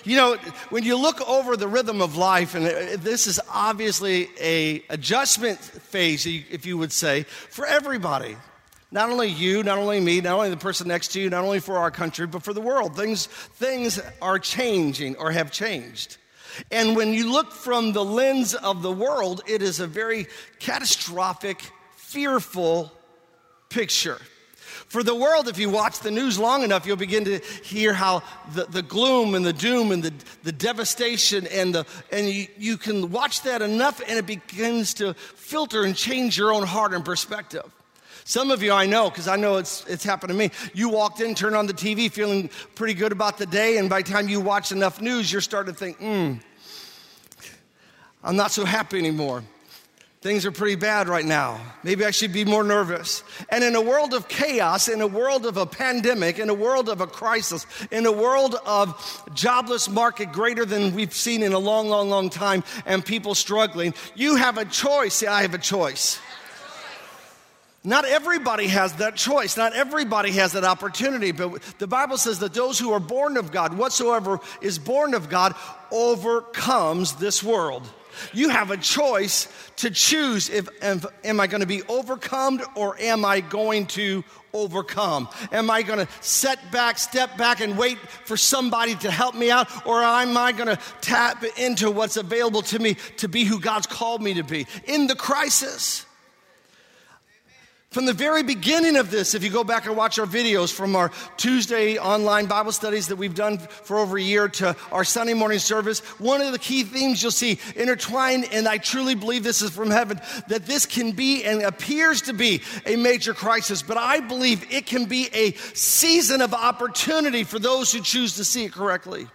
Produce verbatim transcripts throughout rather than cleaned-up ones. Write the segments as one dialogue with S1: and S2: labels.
S1: You know, when you look over the rhythm of life, and this is obviously a adjustment phase, if you would say, for everybody. Not only you, not only me, not only the person next to you, not only for our country, but for the world. Things, things are changing or have changed. And when you look from the lens of the world, it is a very catastrophic, fearful picture. For the world, if you watch the news long enough, you'll begin to hear how the, the gloom and the doom and the, the devastation and the and you, you can watch that enough and it begins to filter and change your own heart and perspective. Some of you I know, because I know it's it's happened to me. You walked in, turned on the T V feeling pretty good about the day, and by the time you watch enough news, you're starting to think, hmm, I'm not so happy anymore. Things are pretty bad right now. Maybe I should be more nervous. And in a world of chaos, in a world of a pandemic, in a world of a crisis, in a world of jobless market greater than we've seen in a long, long, long time, and people struggling, you have a choice. Say, I have a choice. Not everybody has that choice. Not everybody has that opportunity. But the Bible says that those who are born of God, whatsoever is born of God, overcomes this world. You have a choice to choose if, if am I going to be overcome or am I going to overcome? Am I going to set back, step back and wait for somebody to help me out, or am I going to tap into what's available to me to be who God's called me to be in the crisis? From the very beginning of this, if you go back and watch our videos from our Tuesday online Bible studies that we've done for over a year to our Sunday morning service, one of the key themes you'll see intertwined, and I truly believe this is from heaven, that this can be and appears to be a major crisis, but I believe it can be a season of opportunity for those who choose to see it correctly.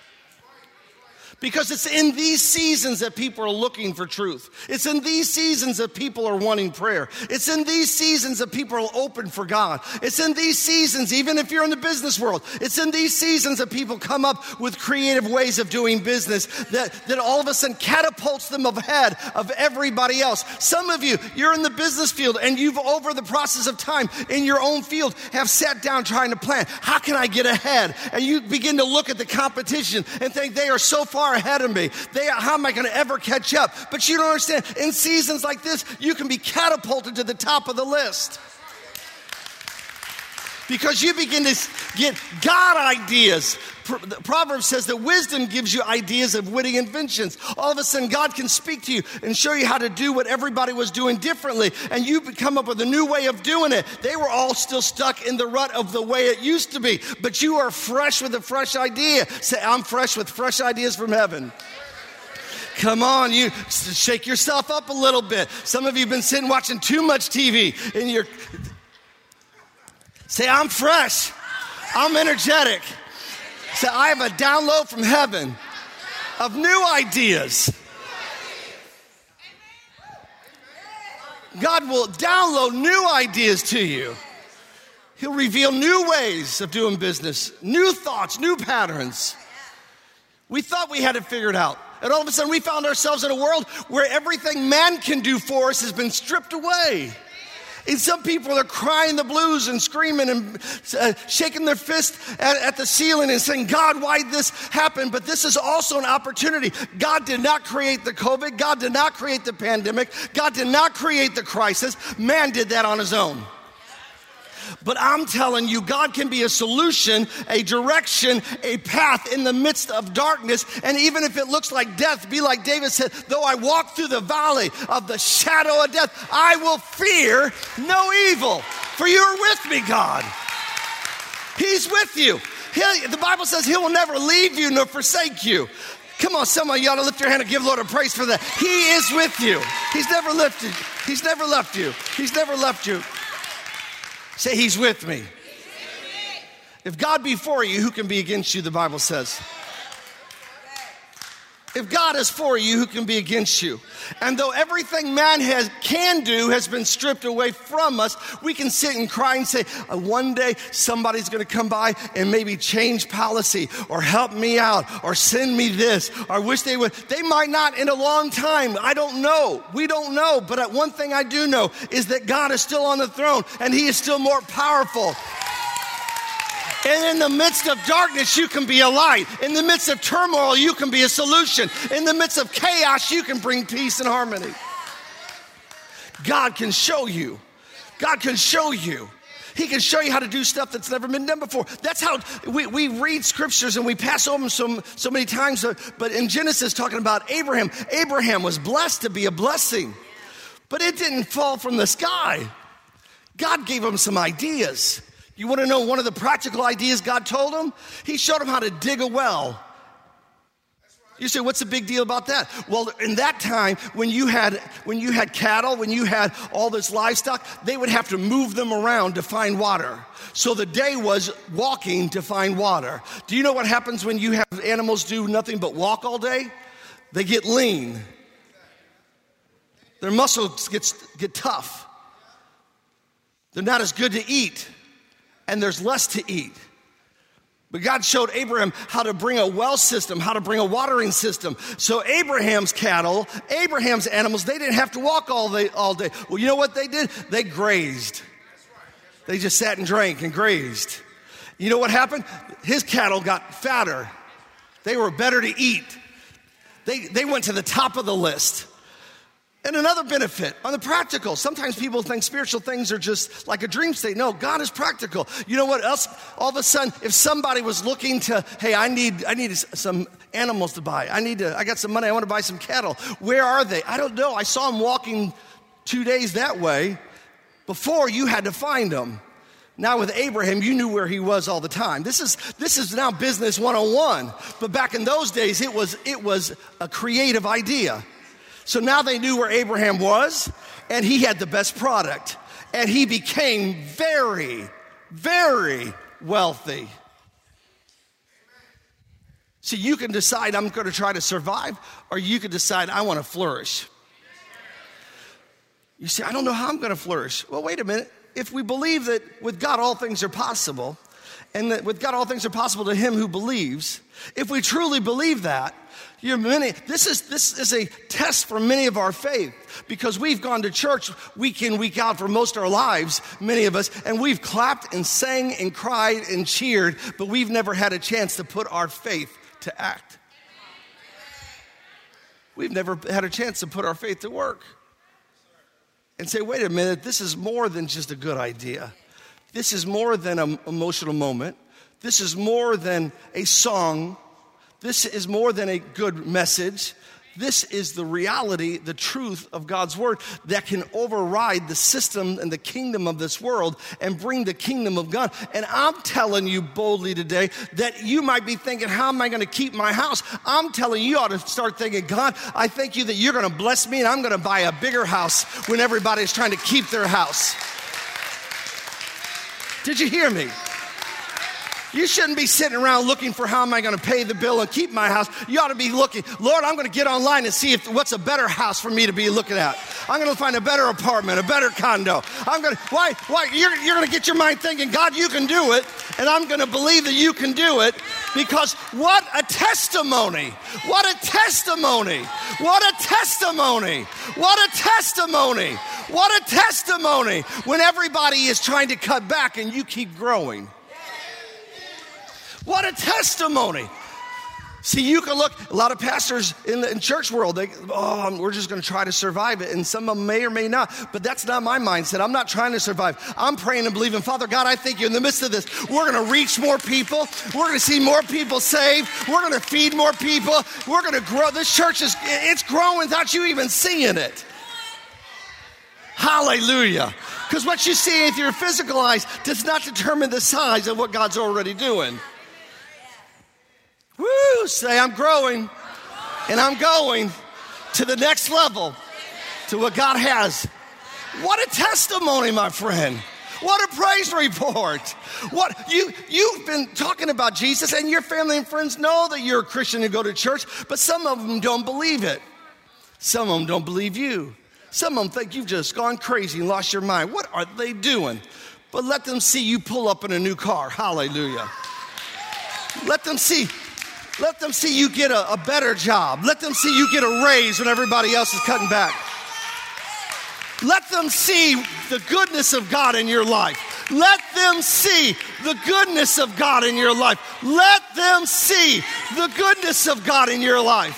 S1: Because it's in these seasons that people are looking for truth. It's in these seasons that people are wanting prayer. It's in these seasons that people are open for God. It's in these seasons, even if you're in the business world, it's in these seasons that people come up with creative ways of doing business that, that all of a sudden catapults them ahead of everybody else. Some of you, you're in the business field and you've, over the process of time in your own field, have sat down trying to plan, how can I get ahead? And you begin to look at the competition and think they are so far ahead of me. They, how am I going to ever catch up? But you don't understand. In seasons like this, you can be catapulted to the top of the list. Because you begin to get God ideas. Proverbs says that wisdom gives you ideas of witty inventions. All of a sudden, God can speak to you and show you how to do what everybody was doing differently. And you come up with a new way of doing it. They were all still stuck in the rut of the way it used to be. But you are fresh with a fresh idea. Say, I'm fresh with fresh ideas from heaven. Come on, you shake yourself up a little bit. Some of you have been sitting watching too much T V. And you're... Say, I'm fresh. I'm energetic. Say, I have a download from heaven of new ideas. God will download new ideas to you. He'll reveal new ways of doing business, new thoughts, new patterns. We thought we had it figured out. And all of a sudden we found ourselves in a world where everything man can do for us has been stripped away. And some people are crying the blues and screaming and uh, shaking their fist at, at the ceiling and saying, God, why'd this happen? But this is also an opportunity. God did not create the COVID. God did not create the pandemic. God did not create the crisis. Man did that on his own. But I'm telling you, God can be a solution, a direction, a path in the midst of darkness. And even if it looks like death, be like David said, though I walk through the valley of the shadow of death, I will fear no evil. For you are with me, God. He's with you. He, the Bible says he will never leave you nor forsake you. Come on, some of you ought to lift your hand and give Lord a praise for that. He is with you. He's never left you. He's never left you. He's never left you. Say, he's with me. He's with me. If God be for you, who can be against you, the Bible says. If God is for you, who can be against you? And though everything man has can do has been stripped away from us, we can sit and cry and say, uh, one day somebody's going to come by and maybe change policy or help me out or send me this or wish they would. They might not in a long time. I don't know. We don't know. But one thing I do know is that God is still on the throne and he is still more powerful. And in the midst of darkness, you can be a light. In the midst of turmoil, you can be a solution. In the midst of chaos, you can bring peace and harmony. God can show you. God can show you. He can show you how to do stuff that's never been done before. That's how we, we read scriptures and we pass over them so, so many times. But in Genesis, talking about Abraham, Abraham was blessed to be a blessing. But it didn't fall from the sky. God gave him some ideas. You want to know one of the practical ideas God told him? He showed him how to dig a well. You say, what's the big deal about that? Well, in that time, when you had when you had cattle, when you had all this livestock, they would have to move them around to find water. So the day was walking to find water. Do you know what happens when you have animals do nothing but walk all day? They get lean. Their muscles get, get tough. They're not as good to eat, and there's less to eat. But God showed Abraham how to bring a well system, how to bring a watering system. So Abraham's cattle, Abraham's animals, they didn't have to walk all day. All day. Well, you know what they did? They grazed. They just sat and drank and grazed. You know what happened? His cattle got fatter. They were better to eat. They, they went to the top of the list. And another benefit on the practical. Sometimes people think spiritual things are just like a dream state. No, God is practical. You know what else? All of a sudden, if somebody was looking to, hey, I need I need some animals to buy. I need to, I got some money. I want to buy some cattle. Where are they? I don't know. I saw them walking two days that way. Before, you had to find them. Now with Abraham, you knew where he was all the time. This is this is now business one oh one. But back in those days, it was it was a creative idea. So now they knew where Abraham was, and he had the best product. And he became very, very wealthy. See, you can decide I'm going to try to survive, or you can decide I want to flourish. You say, I don't know how I'm going to flourish. Well, wait a minute. If we believe that with God all things are possible, and that with God all things are possible to him who believes, if we truly believe that, You're many, this is this is a test for many of our faith, because we've gone to church week in, week out for most of our lives, many of us, and we've clapped and sang and cried and cheered, but we've never had a chance to put our faith to act. We've never had a chance to put our faith to work and say, wait a minute, this is more than just a good idea. This is more than an emotional moment. This is more than a song. This is more than a good message. This is the reality, the truth of God's word that can override the system and the kingdom of this world and bring the kingdom of God. And I'm telling you boldly today that you might be thinking, how am I going to keep my house? I'm telling you, you ought to start thinking, God, I thank you that you're going to bless me and I'm going to buy a bigger house when everybody's trying to keep their house. Did you hear me? You shouldn't be sitting around looking for how am I going to pay the bill and keep my house. You ought to be looking, Lord, I'm going to get online and see if what's a better house for me to be looking at. I'm going to find a better apartment, a better condo. I'm going to, why, why, you're, you're going to get your mind thinking, God, you can do it. And I'm going to believe that you can do it, because what a testimony. What a testimony. What a testimony. What a testimony. What a testimony when everybody is trying to cut back and you keep growing. What a testimony. See, you can look, a lot of pastors in the in church world, they, oh, we're just going to try to survive it. And some of them may or may not, but that's not my mindset. I'm not trying to survive. I'm praying and believing, Father God, I thank you in the midst of this, we're going to reach more people. We're going to see more people saved. We're going to feed more people. We're going to grow. This church is, it's growing without you even seeing it. Hallelujah. Because what you see with your physical eyes does not determine the size of what God's already doing. Woo, say I'm growing and I'm going to the next level, to what God has. What a testimony, my friend. What a praise report. What you, you've been talking about Jesus, and your family and friends know that you're a Christian and go to church, but some of them don't believe it. Some of them don't believe you. Some of them think you've just gone crazy and lost your mind. What are they doing? But let them see you pull up in a new car. Hallelujah. Let them see. Let them see you get a, a better job. Let them see you get a raise when everybody else is cutting back. Let them see the goodness of God in your life. Let them see the goodness of God in your life. Let them see the goodness of God in your life.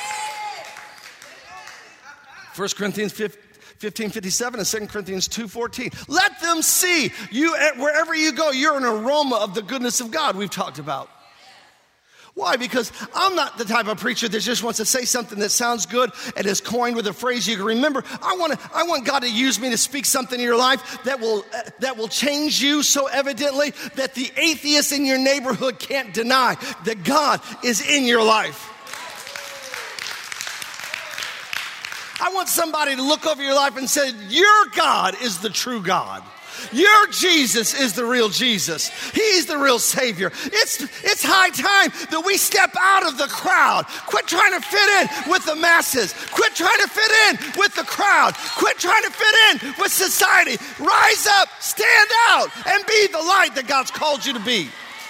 S1: First Corinthians fifteen fifty-seven and Second Corinthians two fourteen. Let them see you, wherever you go, you're an aroma of the goodness of God we've talked about. Why? Because I'm not the type of preacher that just wants to say something that sounds good and is coined with a phrase you can remember. I want to, I want God to use me to speak something in your life that will, uh, that will change you so evidently that the atheist in your neighborhood can't deny that God is in your life. I want somebody to look over your life and say, your God is the true God. Your Jesus is the real Jesus. He's the real Savior. It's, it's high time that we step out of the crowd. Quit trying to fit in with the masses. Quit trying to fit in with the crowd. Quit trying to fit in with society. Rise up, stand out, and be the light that God's called you to be.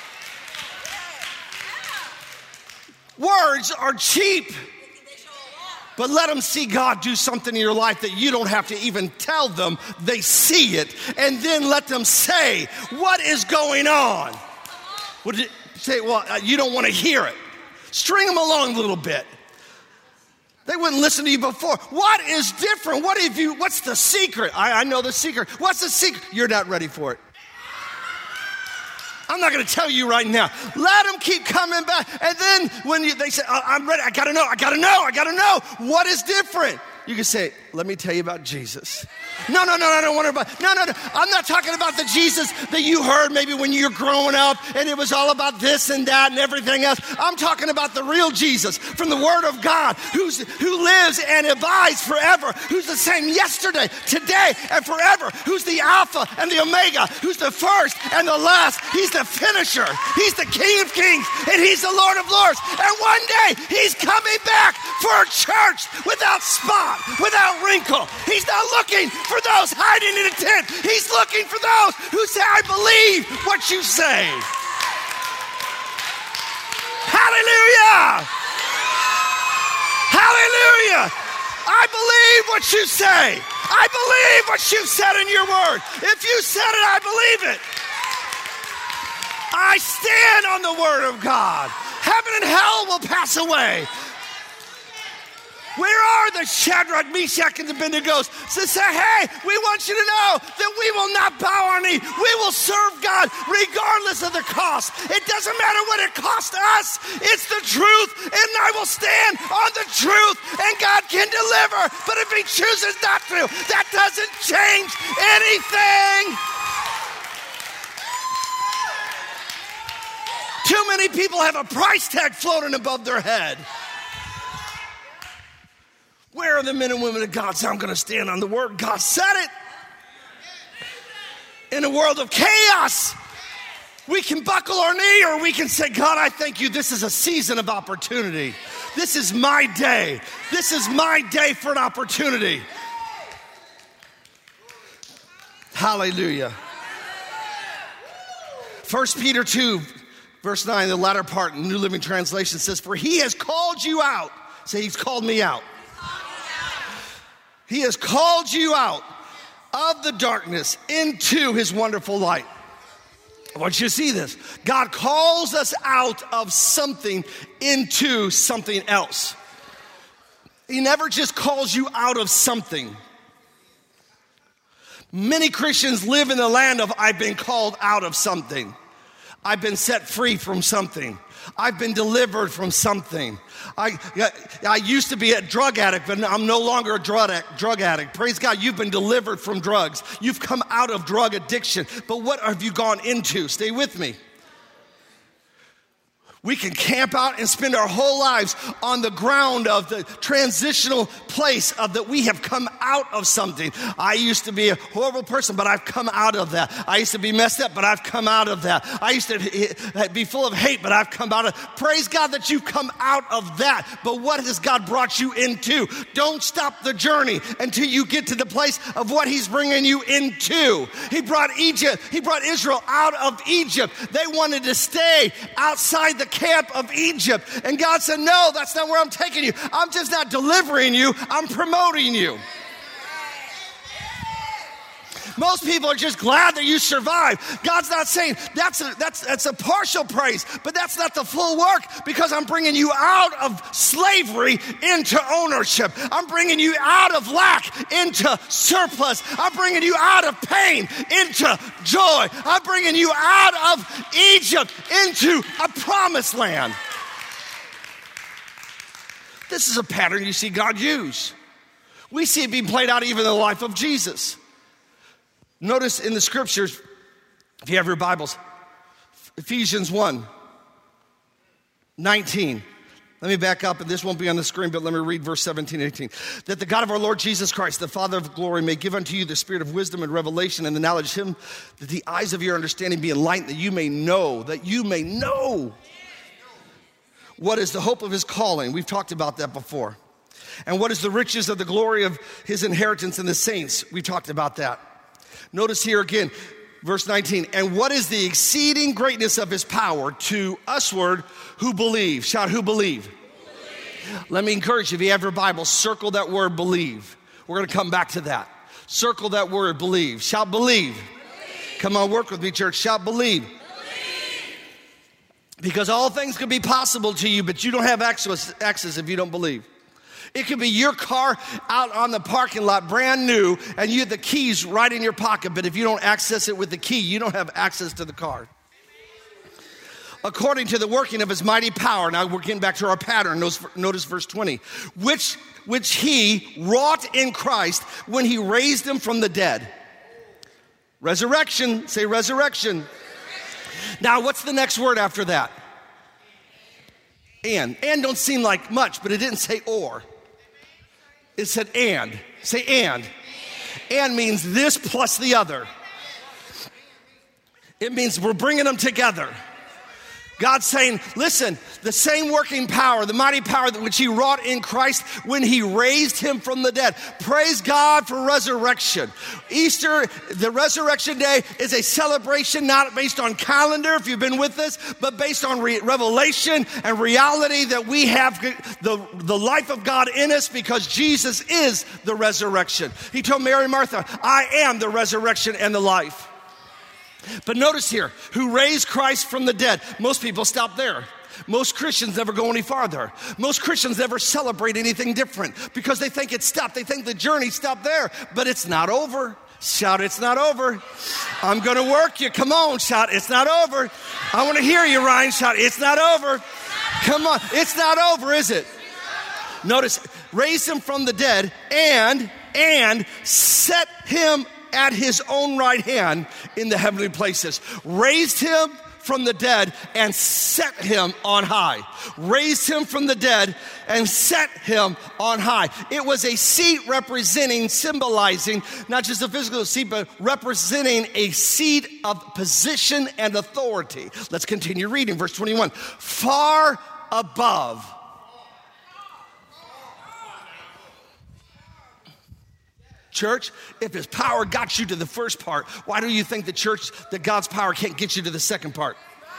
S1: Words are cheap. But let them see God do something in your life that you don't have to even tell them. They see it. And then let them say, what is going on? Would you say, well, uh, you don't want to hear it. String them along a little bit. They wouldn't listen to you before. What is different? What have you, what's the secret? I, I know the secret. What's the secret? You're not ready for it. I'm not going to tell you right now. Let them keep coming back. And then when you, they say, I'm ready, I got to know, I got to know, I got to know. What is different? You can say, let me tell you about Jesus. No, no, no, I don't want to about, no, no, no. I'm not talking about the Jesus that you heard maybe when you were growing up and it was all about this and that and everything else. I'm talking about the real Jesus from the Word of God who's, who lives and abides forever, who's the same yesterday, today, and forever, who's the Alpha and the Omega, who's the first and the last. He's the finisher. He's the King of Kings and He's the Lord of Lords. And one day He's coming back for a church without spot, without wrinkle. He's not looking for those hiding in a tent. He's looking for those who say, I believe what you say. Hallelujah. Hallelujah. I believe what you say. I believe what you said in your word. If you said it, I believe it. I stand on the word of God. Heaven and hell will pass away. Where are the Shadrach, Meshach, and Abednego? So say, hey, we want you to know that we will not bow our knee. We will serve God regardless of the cost. It doesn't matter what it costs us. It's the truth, and I will stand on the truth, and God can deliver. But if He chooses not to, that doesn't change anything. Too many people have a price tag floating above their head. Where are the men and women of God? So I'm going to stand on the word. God said it. In a world of chaos, we can buckle our knee or we can say, God, I thank you. This is a season of opportunity. This is my day. This is my day for an opportunity. Hallelujah. First Peter two, verse nine, the latter part, New Living Translation says, for He has called you out. Say, He's called me out. He has called you out of the darkness into His wonderful light. I want you to see this. God calls us out of something into something else. He never just calls you out of something. Many Christians live in the land of, I've been called out of something. I've been set free from something. I've been delivered from something. I, I used to be a drug addict, but I'm no longer a drug addict, drug addict. Praise God, you've been delivered from drugs. You've come out of drug addiction. But what have you gone into? Stay with me. We can camp out and spend our whole lives on the ground of the transitional place of that we have come out of something. I used to be a horrible person, but I've come out of that. I used to be messed up, but I've come out of that. I used to be full of hate, but I've come out of. Praise God that you've come out of that. But what has God brought you into? Don't stop the journey until you get to the place of what He's bringing you into. He brought Egypt, He brought Israel out of Egypt. They wanted to stay outside the camp of Egypt. And God said, no, that's not where I'm taking you. I'm just not delivering you. I'm promoting you. Most people are just glad that you survived. God's not saying that's a, that's, that's a partial praise, but that's not the full work, because I'm bringing you out of slavery into ownership. I'm bringing you out of lack into surplus. I'm bringing you out of pain into joy. I'm bringing you out of Egypt into a promised land. This is a pattern you see God use. We see it being played out even in the life of Jesus. Notice in the scriptures, if you have your Bibles, Ephesians one nineteen. Let me back up, and this won't be on the screen, but let me read verse seventeen and eighteen. That the God of our Lord Jesus Christ, the Father of glory, may give unto you the spirit of wisdom and revelation and the knowledge of him, that the eyes of your understanding be enlightened, that you may know, that you may know what is the hope of his calling. We've talked about that before. And what is the riches of the glory of his inheritance in the saints. We've talked about that. Notice here again, verse nineteen. And what is the exceeding greatness of his power to usward who believe? Shout, who believe? Believe. Let me encourage you, if you have your Bible, circle that word believe. We're going to come back to that. Circle that word believe. Shout, believe. Believe. Come on, work with me, church. Shout, believe. Believe. Because all things can be possible to you, but you don't have access, access if you don't believe. It could be your car out on the parking lot, brand new, and you have the keys right in your pocket, but if you don't access it with the key, you don't have access to the car. According to the working of his mighty power, now we're getting back to our pattern, notice, notice verse twenty, which, which he wrought in Christ when he raised him from the dead. Resurrection, say resurrection. Now, what's the next word after that? And. And don't seem like much, but it didn't say or. It said and. Say and. And means this plus the other. It means we're bringing them together. God's saying, listen, the same working power, the mighty power that which he wrought in Christ when he raised him from the dead. Praise God for resurrection. Easter, the resurrection day, is a celebration not based on calendar, if you've been with us, but based on re- revelation and reality that we have the, the life of God in us because Jesus is the resurrection. He told Mary and Martha, I am the resurrection and the life. But notice here, who raised Christ from the dead. Most people stop there. Most Christians never go any farther. Most Christians never celebrate anything different because they think it's stopped. They think the journey stopped there, but it's not over. Shout, it's not over. I'm going to work you. Come on, shout, it's not over. I want to hear you, Ryan. Shout, it's not over. Come on, it's not over, is it? Notice, raised him from the dead and, and set him at his own right hand in the heavenly places. Raised him from the dead and set him on high. Raised him from the dead and set him on high. It was a seat representing, symbolizing, not just a physical seat, but representing a seat of position and authority. Let's continue reading verse twenty-one. Far above. Church, if his power got you to the first part, why do you think the church, that God's power can't get you to the second part?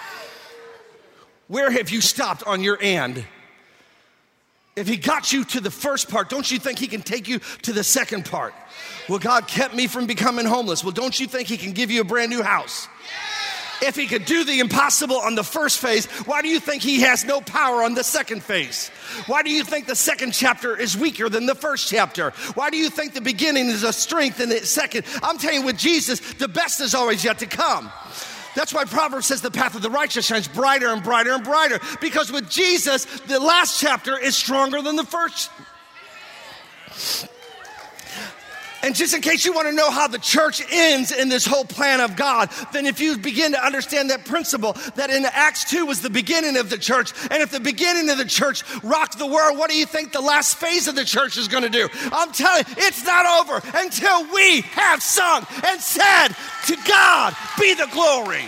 S1: Where have you stopped on your and? If he got you to the first part, don't you think he can take you to the second part? Well, God kept me from becoming homeless. Well, don't you think he can give you a brand new house? If he could do the impossible on the first phase, why do you think he has no power on the second phase? Why do you think the second chapter is weaker than the first chapter? Why do you think the beginning is a strength and the second? I'm telling you, with Jesus, the best is always yet to come. That's why Proverbs says the path of the righteous shines brighter and brighter and brighter. Because with Jesus, the last chapter is stronger than the first. And just in case you want to know how the church ends in this whole plan of God, then if you begin to understand that principle, that in Acts two was the beginning of the church, and if the beginning of the church rocked the world, what do you think the last phase of the church is going to do? I'm telling you, it's not over until we have sung and said, to God be the glory.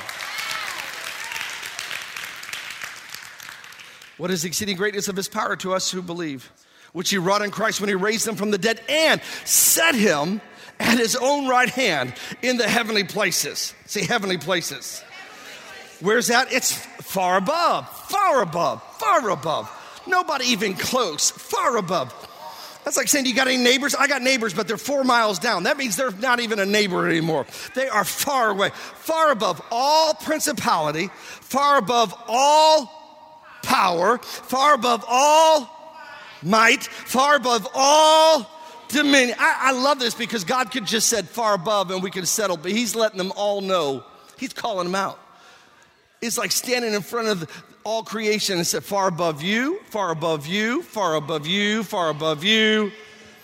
S1: What is the exceeding greatness of his power to us who believe? Which he wrought in Christ when he raised him from the dead and set him at his own right hand in the heavenly places. Say heavenly places. Where's that? It's far above, far above, far above. Nobody even close, far above. That's like saying, do you got any neighbors? I got neighbors, but they're four miles down. That means they're not even a neighbor anymore. They are far away, far above all principality, far above all power, far above all might, far above all dominion. I, I love this because God could just said far above and we could settle, but he's letting them all know. He's calling them out. It's like standing in front of all creation and said, far above you, far above you, far above you, far above you.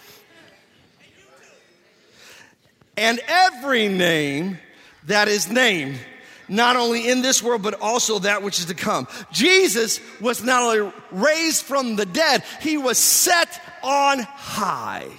S1: And every name that is named, not only in this world, but also that which is to come. Jesus was not only raised from the dead, he was set on high.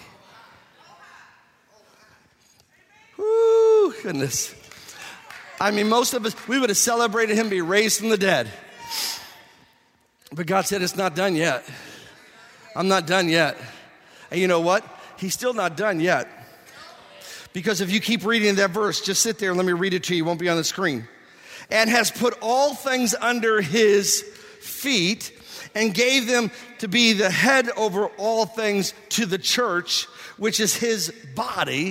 S1: Woo, goodness. I mean, most of us, we would have celebrated him being raised from the dead. But God said, it's not done yet. I'm not done yet. And you know what? He's still not done yet. Because if you keep reading that verse, just sit there and let me read it to you. It won't be on the screen. And has put all things under his feet and gave them to be the head over all things to the church, which is his body,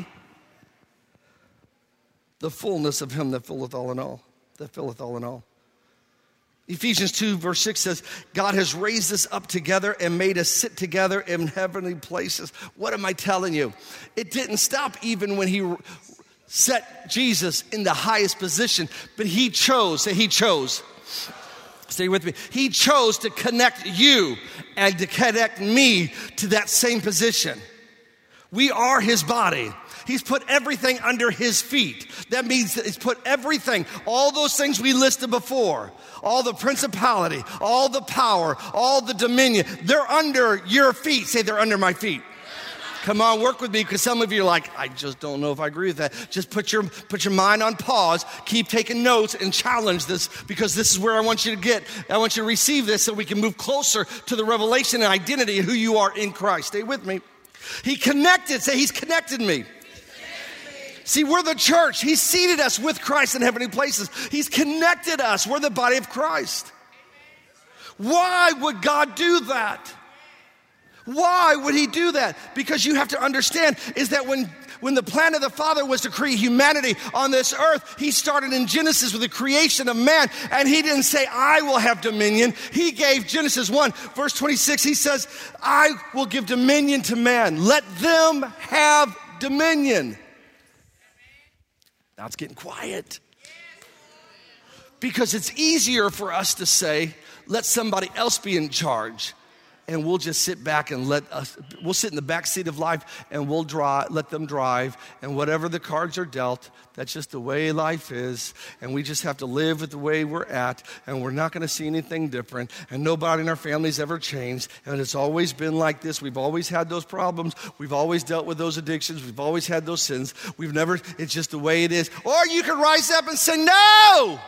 S1: the fullness of him that filleth all in all, that filleth all in all. Ephesians two verse six says, God has raised us up together and made us sit together in heavenly places. What am I telling you? It didn't stop even when he set Jesus in the highest position, but he chose, say he chose. Stay with me. He chose to connect you and to connect me to that same position. We are his body. He's put everything under his feet. That means that he's put everything, all those things we listed before, all the principality, all the power, all the dominion, they're under your feet. Say, they're under my feet. Come on, work with me, because some of you are like, I just don't know if I agree with that. Just put your put your mind on pause, keep taking notes, and challenge this, because this is where I want you to get. I want you to receive this so we can move closer to the revelation and identity of who you are in Christ. Stay with me. He connected. Say, he's connected me. See, we're the church. He's seated us with Christ in heavenly places. He's connected us. We're the body of Christ. Why would God do that? Why would he do that? Because you have to understand is that when, when the plan of the Father was to create humanity on this earth, he started in Genesis with the creation of man, and he didn't say, I will have dominion. He gave Genesis one, verse twenty-six, he says, I will give dominion to man. Let them have dominion. Now it's getting quiet. Because it's easier for us to say, let somebody else be in charge. And we'll just sit back and let us, we'll sit in the back seat of life and we'll drive, let them drive. And whatever the cards are dealt, that's just the way life is. And we just have to live with the way we're at. And we're not going to see anything different. And nobody in our family's ever changed. And it's always been like this. We've always had those problems. We've always dealt with those addictions. We've always had those sins. We've never, it's just the way it is. Or you can rise up and say, no!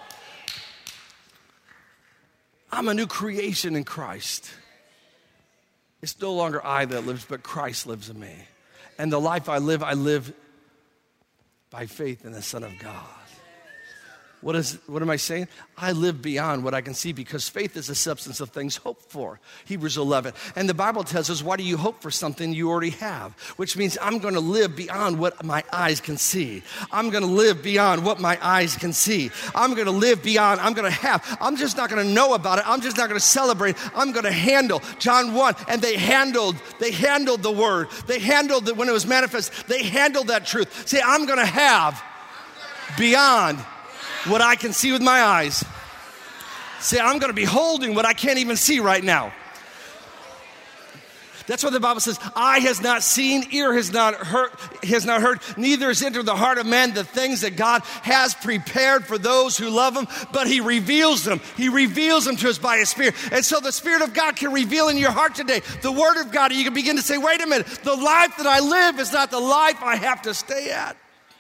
S1: I'm a new creation in Christ. It's no longer I that lives, but Christ lives in me. And the life I live, I live by faith in the Son of God. What is? What am I saying? I live beyond what I can see, because faith is the substance of things hoped for. Hebrews eleven. And the Bible tells us, why do you hope for something you already have? Which means I'm going to live beyond what my eyes can see. I'm going to live beyond what my eyes can see. I'm going to live beyond, I'm going to have. I'm just not going to know about it. I'm just not going to celebrate. I'm going to handle. John one, and they handled, they handled the word. They handled it when it was manifest. They handled that truth. Say, I'm going to have beyond what I can see with my eyes. Say, I'm going to be holding what I can't even see right now. That's what the Bible says. Eye has not seen, ear has not heard, has not heard, neither has entered the heart of man the things that God has prepared for those who love him, but he reveals them. He reveals them to us by his Spirit. And so the Spirit of God can reveal in your heart today the Word of God, and you can begin to say, wait a minute, the life that I live is not the life I have to stay at.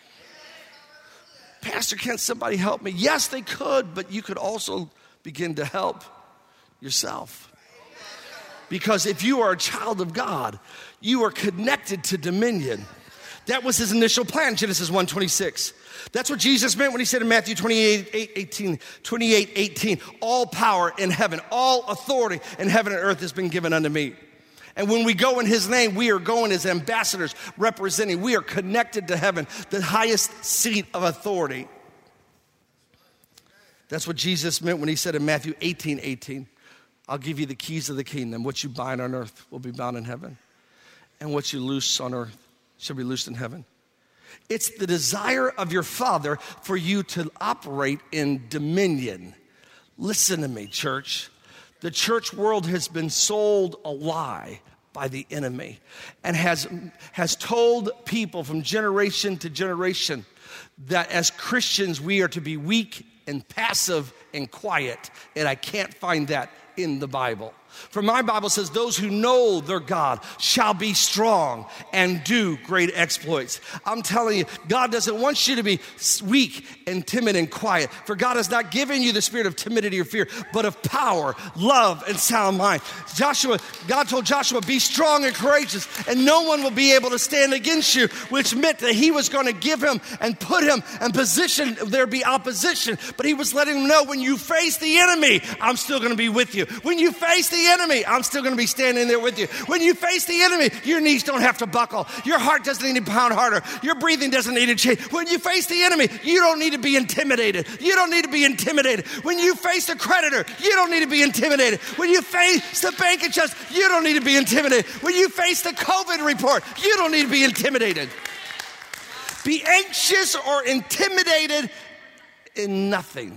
S1: Pastor, can't somebody help me? Yes, they could, but you could also begin to help yourself. Because if you are a child of God, you are connected to dominion. That was his initial plan, Genesis one twenty-six. That's what Jesus meant when he said in Matthew twenty-eight eighteen, twenty-eight eighteen, all power in heaven, all authority in heaven and earth has been given unto me. And when we go in his name, we are going as ambassadors representing. We are connected to heaven, the highest seat of authority. That's what Jesus meant when he said in Matthew eighteen eighteen, I'll give you the keys of the kingdom. What you bind on earth will be bound in heaven. And what you loose on earth shall be loosed in heaven. It's the desire of your Father for you to operate in dominion. Listen to me, church. The church world has been sold a lie by the enemy and has, has told people from generation to generation that as Christians we are to be weak and passive and quiet, and I can't find that in the Bible. For my Bible says those who know their God shall be strong and do great exploits. I'm telling you, God doesn't want you to be weak and timid and quiet. For God has not given you the spirit of timidity or fear, but of power, love, and sound mind. Joshua, God told Joshua, be strong and courageous, and no one will be able to stand against you, which meant that he was going to give him and put him in position, there be opposition. But he was letting him know, when you face the enemy, I'm still going to be with you. When you face the enemy, I'm still going to be standing there with you. When you face the enemy, your knees don't have to buckle. Your heart doesn't need to pound harder. Your breathing doesn't need to change. When you face the enemy, you don't need to be intimidated. You don't need to be intimidated. When you face the creditor, you don't need to be intimidated. When you face the bank adjuster, you don't need to be intimidated. When you face the COVID report, you don't need to be intimidated. Be anxious or intimidated in nothing.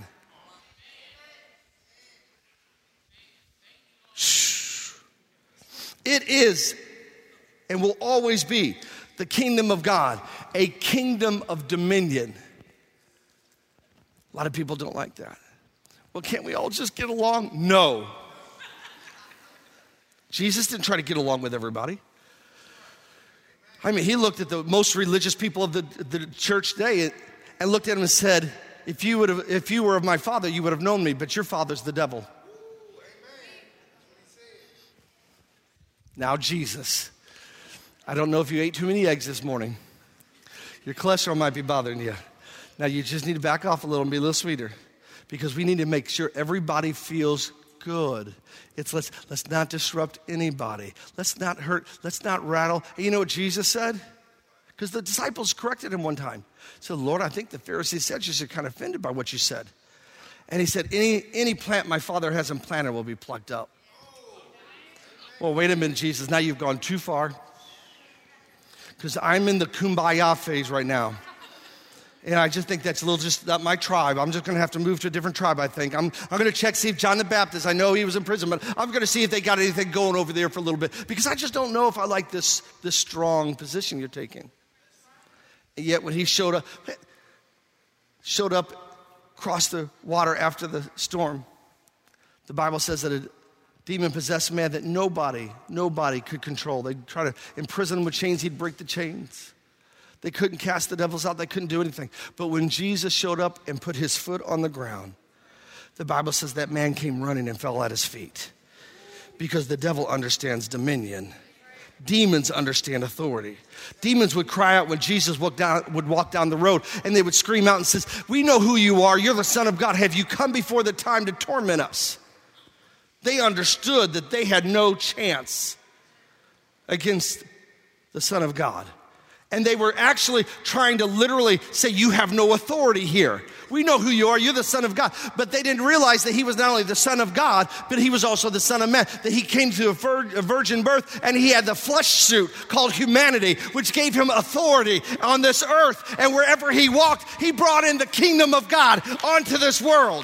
S1: It is and will always be the kingdom of God, a kingdom of dominion. A lot of people don't like that. Well, can't we all just get along? No. Jesus didn't try to get along with everybody. I mean, he looked at the most religious people of the, the church today and looked at them and said, if you would have, if you were of my father, you would have known me, but your father's the devil. Now, Jesus, I don't know if you ate too many eggs this morning. Your cholesterol might be bothering you. Now, you just need to back off a little and be a little sweeter, because we need to make sure everybody feels good. It's let's let's not disrupt anybody. Let's not hurt. Let's not rattle. And you know what Jesus said? Because the disciples corrected him one time. So, Lord, I think the Pharisees said you should kind of offended by what you said. And he said, any any plant my Father hasn't planted will be plucked up. Well, wait a minute, Jesus. Now you've gone too far. Because I'm in the kumbaya phase right now. And I just think that's a little just not my tribe. I'm just going to have to move to a different tribe, I think. I'm, I'm going to check, see if John the Baptist, I know he was in prison, but I'm going to see if they got anything going over there for a little bit. Because I just don't know if I like this, this strong position you're taking. And yet when he showed up, showed up, crossed the water after the storm, the Bible says that a demon-possessed man that nobody, nobody could control. They'd try to imprison him with chains, he'd break the chains. They couldn't cast the devils out, they couldn't do anything. But when Jesus showed up and put his foot on the ground, the Bible says that man came running and fell at his feet. Because the devil understands dominion. Demons understand authority. Demons would cry out when Jesus walked down, would walk down the road, and they would scream out and say, we know who you are, you're the Son of God. Have you come before the time to torment us? They understood that they had no chance against the Son of God. And they were actually trying to literally say, you have no authority here. We know who you are. You're the Son of God. But they didn't realize that he was not only the Son of God, but he was also the Son of Man. That he came to a, vir- a virgin birth, and he had the flesh suit called humanity, which gave him authority on this earth. And wherever he walked, he brought in the kingdom of God onto this world.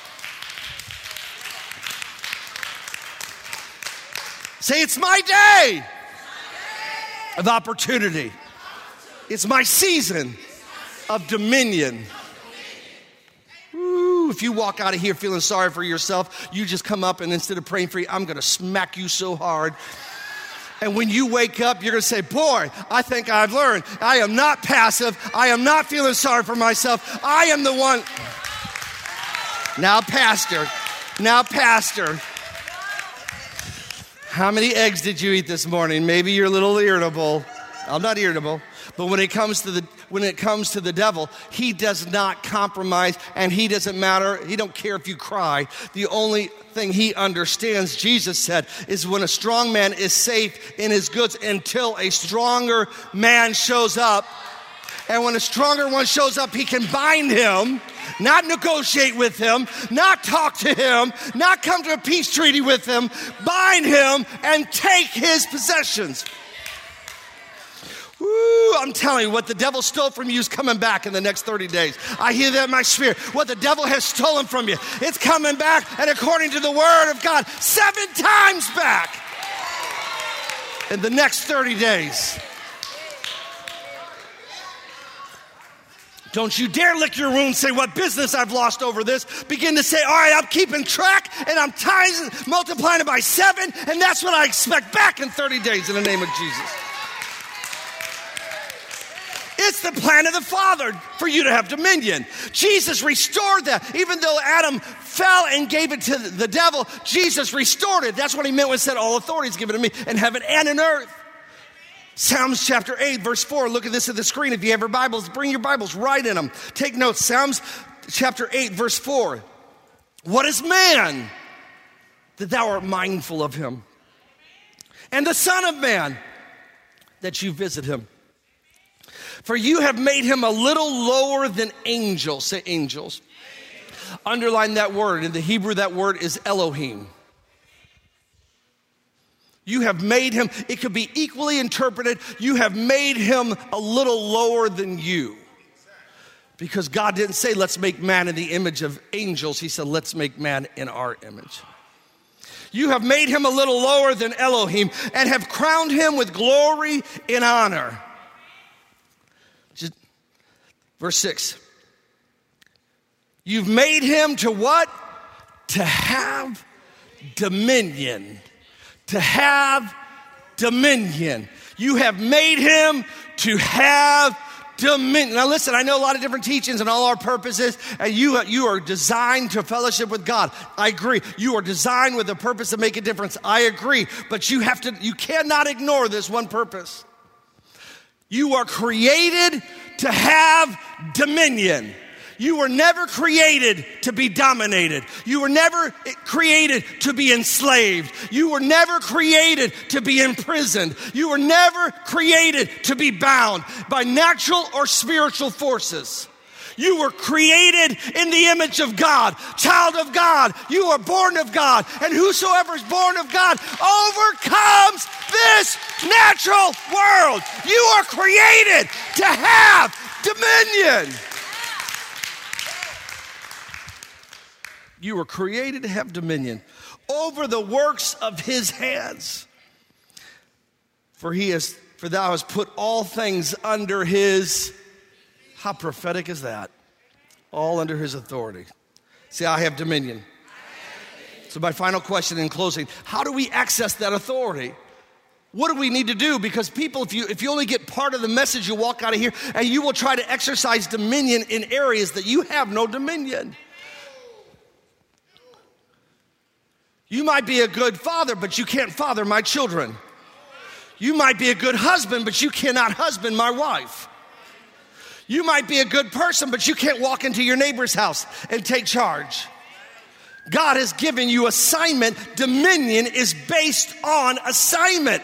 S1: Say, it's my day of opportunity. It's my season of dominion. Ooh, if you walk out of here feeling sorry for yourself, you just come up and instead of praying for you, I'm going to smack you so hard. And when you wake up, you're going to say, boy, I think I've learned. I am not passive. I am not feeling sorry for myself. I am the one. Now, Pastor. Now, Pastor. How many eggs did you eat this morning? Maybe you're a little irritable. I'm not irritable. But when it comes to the when it comes to the devil, he does not compromise, and he doesn't matter. He don't care if you cry. The only thing he understands, Jesus said, is when a strong man is safe in his goods until a stronger man shows up. And when a stronger one shows up, he can bind him, not negotiate with him, not talk to him, not come to a peace treaty with him, bind him and take his possessions. Woo, I'm telling you, what the devil stole from you is coming back in the next thirty days. I hear that in my spirit. What the devil has stolen from you, it's coming back, and according to the word of God, seven times back in the next thirty days. Don't you dare lick your wounds, say, what business I've lost over this. Begin to say, all right, I'm keeping track, and I'm times, multiplying it by seven, and that's what I expect back in thirty days in the name of Jesus. It's the plan of the Father for you to have dominion. Jesus restored that. Even though Adam fell and gave it to the devil, Jesus restored it. That's what he meant when he said, all authority is given to me in heaven and in earth. Psalms chapter eight, verse four. Look at this at the screen. If you have your Bibles, bring your Bibles, write in them. Take notes. Psalms chapter eight, verse four. What is man that thou art mindful of him? And the Son of Man that you visit him? For you have made him a little lower than angels. Say angels. Underline that word. In the Hebrew, that word is Elohim. You have made him, it could be equally interpreted, you have made him a little lower than you. Because God didn't say, let's make man in the image of angels. He said, let's make man in our image. You have made him a little lower than Elohim and have crowned him with glory and honor. Just, verse six. You've made him to what? To have dominion. To have dominion. You have made him to have dominion. Now listen, I know a lot of different teachings and all our purposes, and you, you are designed to fellowship with God. I agree. You are designed with a purpose to make a difference. I agree. But you have to, you cannot ignore this one purpose. You are created to have dominion. You were never created to be dominated. You were never created to be enslaved. You were never created to be imprisoned. You were never created to be bound by natural or spiritual forces. You were created in the image of God, child of God. You are born of God, and whosoever is born of God overcomes this natural world. You are created to have dominion. You were created to have dominion over the works of his hands. For he is, for thou hast put all things under his, how prophetic is that? All under his authority. See, I have dominion. So my final question in closing, how do we access that authority? What do we need to do? Because people, if you if you only get part of the message, you walk out of here and you will try to exercise dominion in areas that you have no dominion. You might be a good father, but you can't father my children. You might be a good husband, but you cannot husband my wife. You might be a good person, but you can't walk into your neighbor's house and take charge. God has given you assignment. Dominion is based on assignment.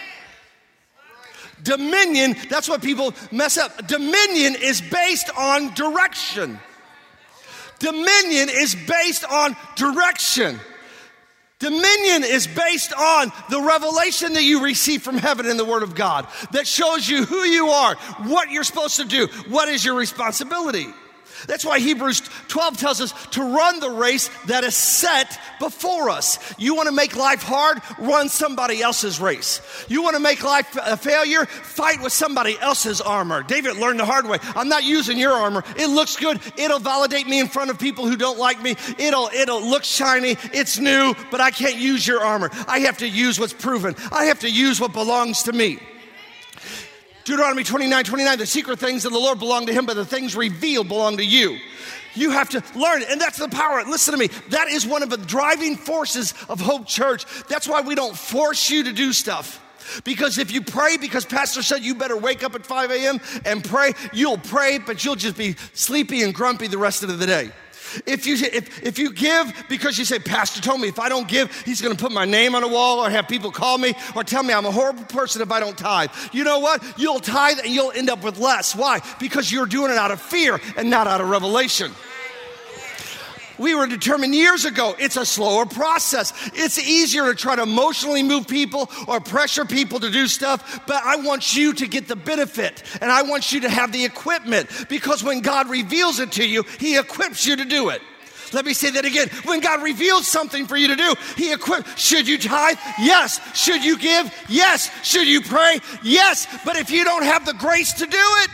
S1: Dominion, that's what people mess up. Dominion is based on direction. Dominion is based on direction. Dominion is based on the revelation that you receive from heaven in the Word of God that shows you who you are, what you're supposed to do, what is your responsibility. That's why Hebrews twelve tells us to run the race that is set before us. You want to make life hard? Run somebody else's race. You want to make life a failure? Fight with somebody else's armor. David learned the hard way. I'm not using your armor. It looks good. It'll validate me in front of people who don't like me. It'll, it'll look shiny. It's new, but I can't use your armor. I have to use what's proven. I have to use what belongs to me. Deuteronomy twenty-nine, twenty-nine, the secret things of the Lord belong to him, but the things revealed belong to you. You have to learn it, and that's the power. Listen to me. That is one of the driving forces of Hope Church. That's why we don't force you to do stuff. Because if you pray because pastor said you better wake up at five a.m. and pray, you'll pray, but you'll just be sleepy and grumpy the rest of the day. If you if, if you give because you say, pastor told me if I don't give, he's going to put my name on a wall or have people call me or tell me I'm a horrible person if I don't tithe. You know what? You'll tithe and you'll end up with less. Why? Because you're doing it out of fear and not out of revelation. We were determined years ago, it's a slower process. It's easier to try to emotionally move people or pressure people to do stuff, but I want you to get the benefit, and I want you to have the equipment, because when God reveals it to you, he equips you to do it. Let me say that again. When God reveals something for you to do, he equips. Should you tithe? Yes. Should you give? Yes. Should you pray? Yes. But if you don't have the grace to do it,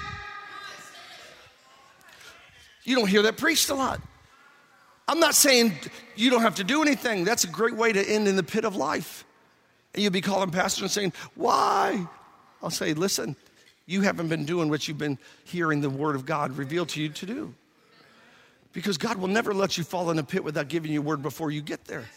S1: you don't hear that preached a lot. I'm not saying you don't have to do anything. That's a great way to end in the pit of life. And you'll be calling pastor and saying, why? I'll say, listen, you haven't been doing what you've been hearing the word of God revealed to you to do. Because God will never let you fall in a pit without giving you a word before you get there.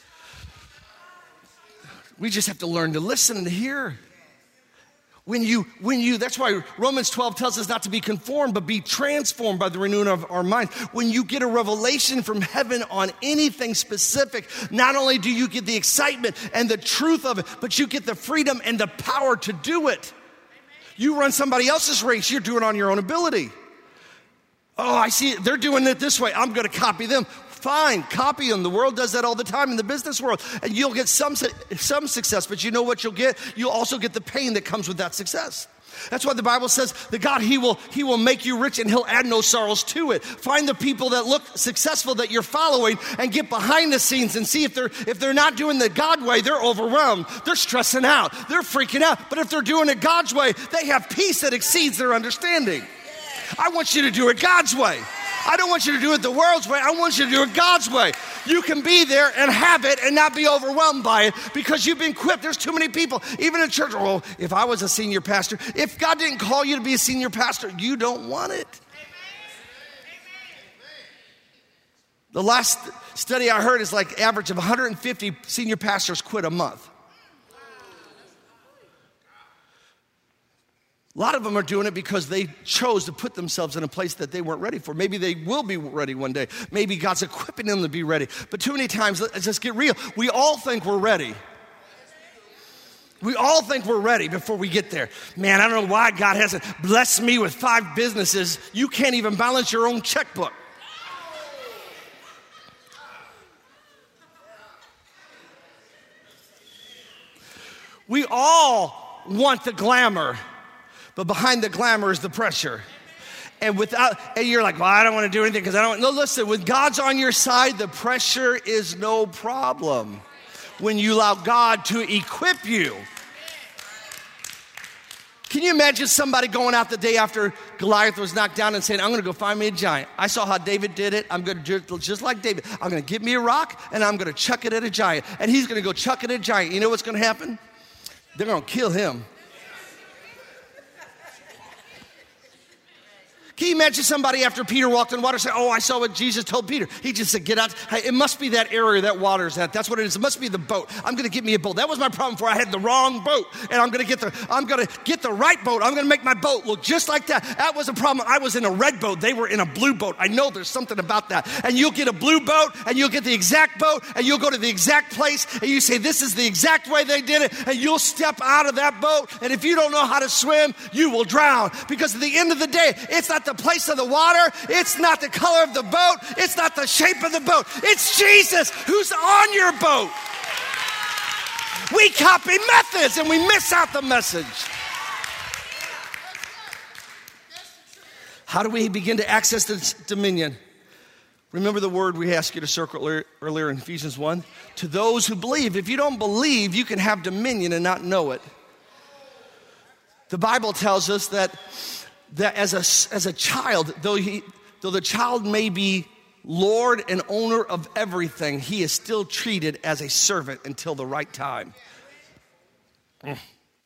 S1: We just have to learn to listen and to hear. When you, when you, that's why Romans twelve tells us not to be conformed, but be transformed by the renewing of our mind. When you get a revelation from heaven on anything specific, not only do you get the excitement and the truth of it, but you get the freedom and the power to do it. You run somebody else's race, you're doing it on your own ability. Oh, I see it. They're doing it this way. I'm going to copy them. Fine, copy them. The world does that all the time in the business world. And you'll get some, some success, but you know what you'll get? You'll also get the pain that comes with that success. That's why the Bible says that God, he will, he will make you rich and he'll add no sorrows to it. Find the people that look successful that you're following and get behind the scenes and see if they're, if they're not doing the God way, they're overwhelmed. They're stressing out. They're freaking out. But if they're doing it God's way, they have peace that exceeds their understanding. I want you to do it God's way. I don't want you to do it the world's way. I want you to do it God's way. You can be there and have it and not be overwhelmed by it because you've been equipped. There's too many people, even in church. Oh, if I was a senior pastor, if God didn't call you to be a senior pastor, you don't want it. The last study I heard is like average of one hundred fifty senior pastors quit a month. A lot of them are doing it because they chose to put themselves in a place that they weren't ready for. Maybe they will be ready one day. Maybe God's equipping them to be ready. But too many times, let's just get real. We all think we're ready. We all think we're ready before we get there. Man, I don't know why God hasn't blessed me with five businesses. You can't even balance your own checkbook. We all want the glamour. But behind the glamour is the pressure. And without, and you're like, well, I don't want to do anything because I don't. No, listen, when God's on your side, the pressure is no problem. When you allow God to equip you. Can you imagine somebody going out the day after Goliath was knocked down and saying, I'm going to go find me a giant. I saw how David did it. I'm going to do it just like David. I'm going to give me a rock and I'm going to chuck it at a giant. And he's going to go chuck it at a giant. You know what's going to happen? They're going to kill him. Can you imagine somebody after Peter walked in water say, oh, I saw what Jesus told Peter. He just said, get out. Hey, it must be that area that water's at. That's what it is. It must be the boat. I'm going to get me a boat. That was my problem before. I had the wrong boat. And I'm going to get the I'm going to get the right boat. I'm going to make my boat look just like that. That was a problem. I was in a red boat. They were in a blue boat. I know there's something about that. And you'll get a blue boat and you'll get the exact boat and you'll go to the exact place and you say, this is the exact way they did it. And you'll step out of that boat. And if you don't know how to swim, you will drown. Because at the end of the day, it's not the place of the water. It's not the color of the boat. It's not the shape of the boat. It's Jesus who's on your boat. We copy methods and we miss out the message. How do we begin to access this dominion? Remember the word we asked you to circle earlier in Ephesians one? To those who believe. If you don't believe, you can have dominion and not know it. The Bible tells us that that as a, as a child, though, he, though the child may be Lord and owner of everything, he is still treated as a servant until the right time. Mm.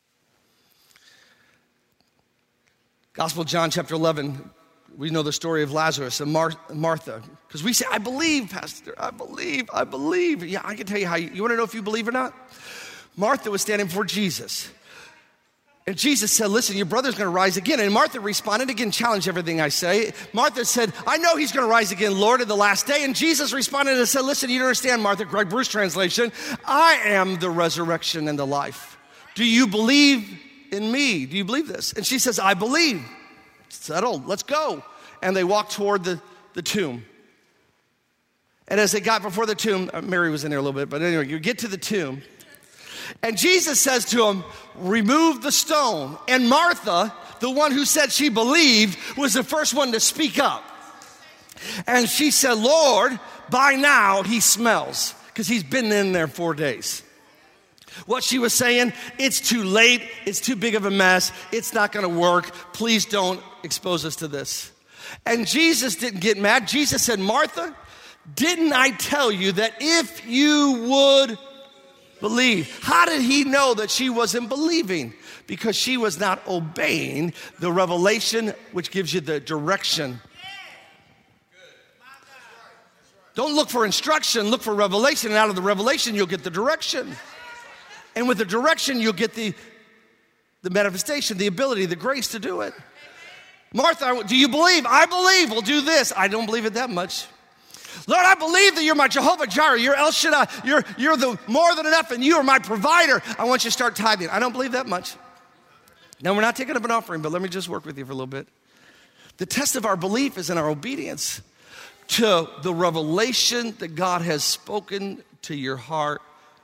S1: Gospel of John chapter eleven, we know the story of Lazarus and Mar- Martha. Because we say, I believe, Pastor, I believe, I believe. Yeah, I can tell you how you, you want to know if you believe or not? Martha was standing before Jesus. And Jesus said, listen, your brother's going to rise again. And Martha responded, again, challenge everything I say. Martha said, I know he's going to rise again, Lord, in the last day. And Jesus responded and said, listen, you don't understand, Martha, Greg Bruce translation, I am the resurrection and the life. Do you believe in me? Do you believe this? And she says, I believe. Settled, let's go. And they walked toward the, the tomb. And as they got before the tomb, Mary was in there a little bit, but anyway, you get to the tomb. And Jesus says to him, remove the stone. And Martha, the one who said she believed, was the first one to speak up. And she said, Lord, by now he smells, because he's been in there four days. What she was saying, it's too late, it's too big of a mess, it's not going to work, please don't expose us to this. And Jesus didn't get mad. Jesus said, Martha, didn't I tell you that if you would believe? How did he know that she wasn't believing? Because she was not obeying the revelation, which gives you the direction. Don't look for instruction, look for revelation. And out of the revelation, you'll get the direction. And with the direction, you'll get the, the manifestation, the ability, the grace to do it. Martha, do you believe? I believe. We'll do this. I don't believe it that much. Lord, I believe that you're my Jehovah Jireh, you're El Shaddai, you're, you're the more than enough, and you are my provider. I want you to start tithing. I don't believe that much. Now, we're not taking up an offering, but let me just work with you for a little bit. The test of our belief is in our obedience to the revelation that God has spoken to your heart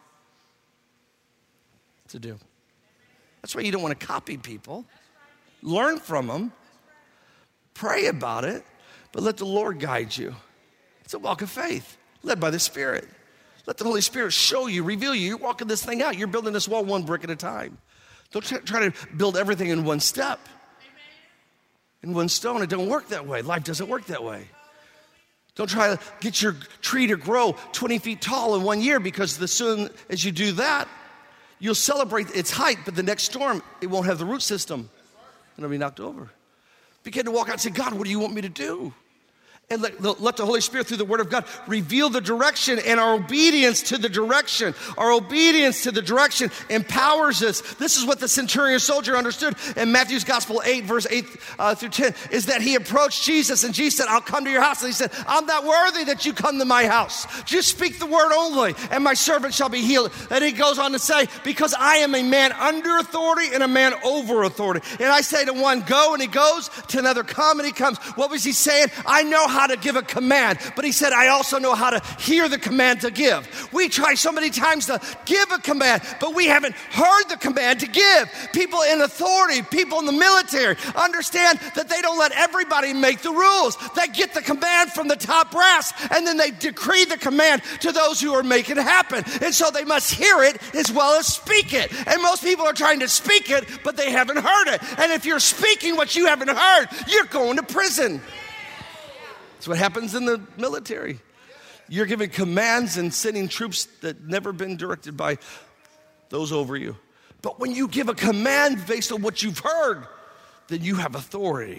S1: to do. That's why you don't want to copy people. Learn from them. Pray about it, but let the Lord guide you. It's a walk of faith, led by the Spirit. Let the Holy Spirit show you, reveal you. You're walking this thing out. You're building this wall one brick at a time. Don't try, try to build everything in one step. In one stone. It don't work that way. Life doesn't work that way. Don't try to get your tree to grow twenty feet tall in one year, because as soon as you do that, you'll celebrate its height, but the next storm, it won't have the root system. And it'll be knocked over. Begin to walk out and say, God, what do you want me to do? And let, let the Holy Spirit, through the Word of God, reveal the direction, and our obedience to the direction. Our obedience to the direction empowers us. This is what the centurion soldier understood in Matthew's Gospel eight, verse eight uh, through ten, is that he approached Jesus, and Jesus said, I'll come to your house. And he said, I'm not worthy that you come to my house. Just speak the word only, and my servant shall be healed. And he goes on to say, because I am a man under authority and a man over authority. And I say to one, go, and he goes, to another, come, and he comes. What was he saying? I know how to give a command, but he said, I also know how to hear the command to give. We try so many times to give a command, but we haven't heard the command to give. People in authority, people in the military, understand that they don't let everybody make the rules. They get the command from the top brass, and then they decree the command to those who are making it happen. And so they must hear it as well as speak it. And most people are trying to speak it, but they haven't heard it. And if you're speaking what you haven't heard, you're going to prison. That's what happens in the military. You're giving commands and sending troops that never been directed by those over you. But when you give a command based on what you've heard, then you have authority.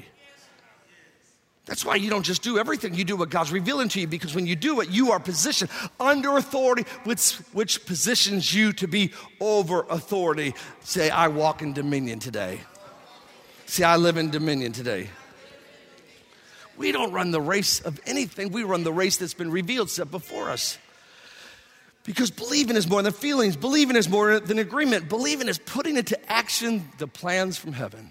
S1: That's why you don't just do everything. You do what God's revealing to you, because when you do it, you are positioned under authority, which, which positions you to be over authority. Say, I walk in dominion today. See, I live in dominion today. We don't run the race of anything. We run the race that's been revealed, set before us. Because believing is more than feelings. Believing is more than agreement. Believing is putting into action the plans from heaven.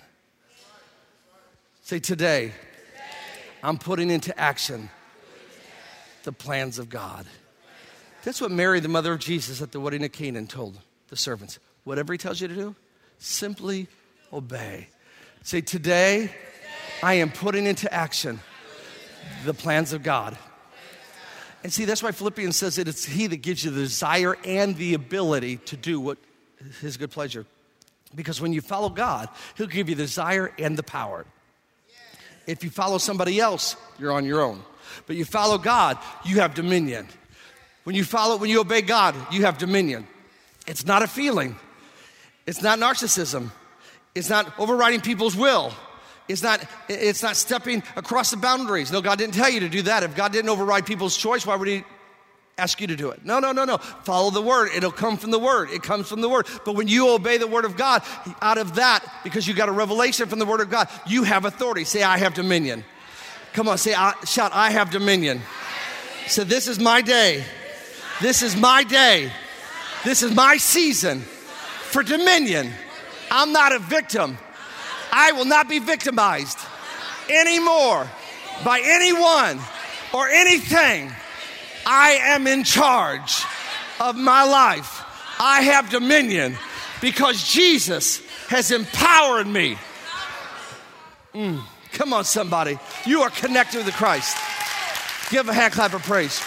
S1: Say, today, I'm putting into action the plans of God. That's what Mary, the mother of Jesus, at the wedding of Canaan told the servants. Whatever he tells you to do, simply obey. Say, today, I am putting into action the plans of God. And see, that's why Philippians says that it's he that gives you the desire and the ability to do what his good pleasure. Because when you follow God, he'll give you the desire and the power. If you follow somebody else, you're on your own. But you follow God, you have dominion. When you follow, when you obey God, you have dominion. It's not a feeling. It's not narcissism. It's not overriding people's will. It's not, it's not stepping across the boundaries. No, God didn't tell you to do that. If God didn't override people's choice, why would he ask you to do it. No, no, no, no. Follow the word. It'll come from the word. It comes from the word. But when you obey the word of God, out of that, because you got a revelation from the word of God, you have authority. Say, I have dominion. Come on, say, I, shout, I have dominion. So this is my day. This is my day. This is my season for dominion. I'm not a victim. I will not be victimized anymore by anyone or anything. I am in charge of my life. I have dominion because Jesus has empowered me. Mm, come on, somebody. You are connected with Christ. Give a hand clap of praise.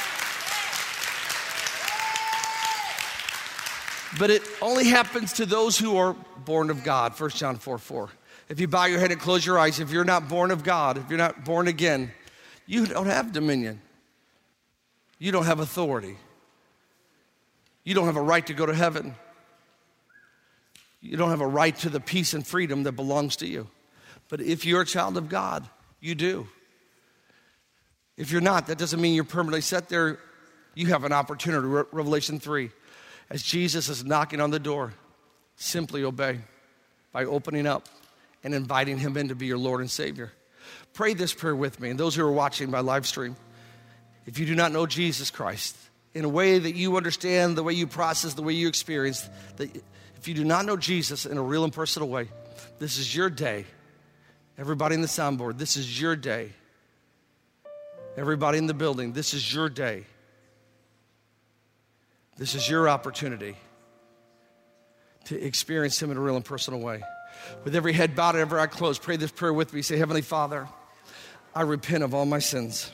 S1: But it only happens to those who are born of God. First John four four. If you bow your head and close your eyes, if you're not born of God, if you're not born again, you don't have dominion. You don't have authority. You don't have a right to go to heaven. You don't have a right to the peace and freedom that belongs to you. But if you're a child of God, you do. If you're not, that doesn't mean you're permanently set there. You have an opportunity. Re- Revelation three. As Jesus is knocking on the door, simply obey by opening up and inviting him in to be your Lord and Savior. Pray this prayer with me. And those who are watching by live stream, if you do not know Jesus Christ in a way that you understand, the way you process, the way you experience, that if you do not know Jesus in a real and personal way, this is your day. Everybody in the soundboard, this is your day. Everybody in the building, this is your day. This is your opportunity to experience him in a real and personal way. With every head bowed and every eye closed, pray this prayer with me. Say, Heavenly Father, I repent of all my sins.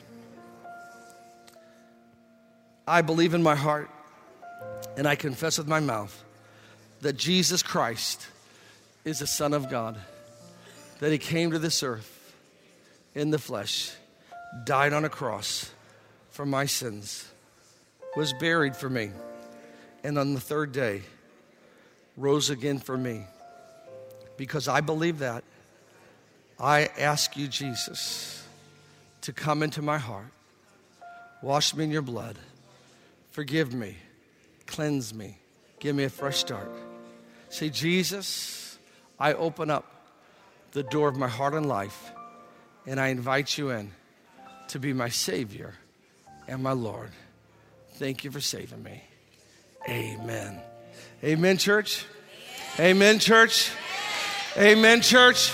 S1: I believe in my heart and I confess with my mouth that Jesus Christ is the Son of God, that he came to this earth in the flesh, died on a cross for my sins, was buried for me, and on the third day rose again for me. Because I believe that, I ask you, Jesus, to come into my heart, wash me in your blood, forgive me, cleanse me, give me a fresh start. Say, Jesus, I open up the door of my heart and life, and I invite you in to be my Savior and my Lord. Thank you for saving me. Amen. Amen, church. Amen, church. Amen, church.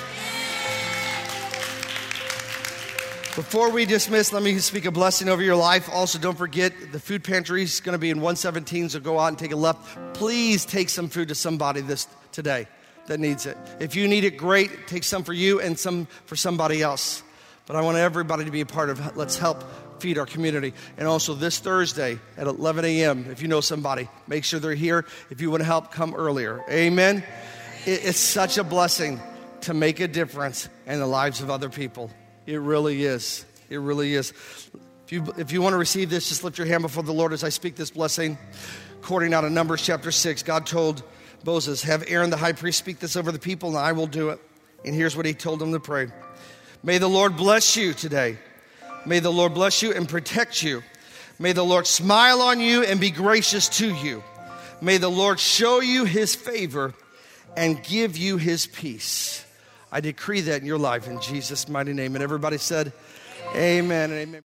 S1: Before we dismiss, let me speak a blessing over your life. Also, don't forget, the food pantry is going to be in one seventeen, so go out and take a left. Please take some food to somebody this today that needs it. If you need it, great. Take some for you and some for somebody else. But I want everybody to be a part of, let's help feed our community. And also this Thursday at eleven a.m., if you know somebody, make sure they're here. If you want to help, come earlier. Amen. It's such a blessing to make a difference in the lives of other people. It really is. It really is. If you, if you want to receive this, just lift your hand before the Lord as I speak this blessing. According out of Numbers chapter six, God told Moses, have Aaron the high priest speak this over the people, and I will do it. And here's what he told him to pray. May the Lord bless you today. May the Lord bless you and protect you. May the Lord smile on you and be gracious to you. May the Lord show you his favor and give you his peace. I decree that in your life in Jesus' mighty name. And everybody said, amen and amen.